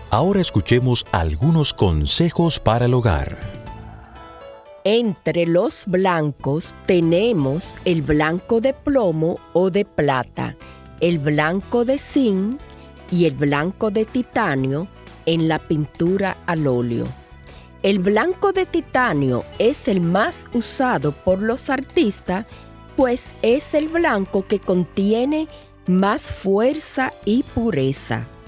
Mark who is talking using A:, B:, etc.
A: Ahora escuchemos algunos consejos para el hogar.
B: Entre los blancos tenemos el blanco de plomo o de plata, el blanco de zinc y el blanco de titanio en la pintura al óleo. El blanco de titanio es el más usado por los artistas, pues es el blanco que contiene más fuerza y pureza.